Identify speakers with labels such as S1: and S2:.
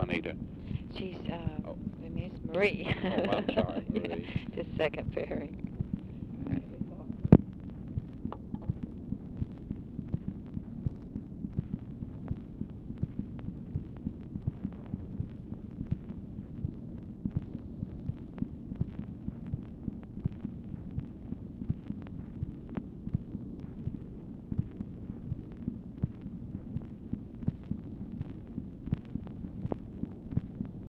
S1: Juanita?
S2: She's
S1: Oh,
S2: Miss Marie.
S1: oh, I'm sorry,
S2: Yeah,
S1: Marie.
S2: just second pairing.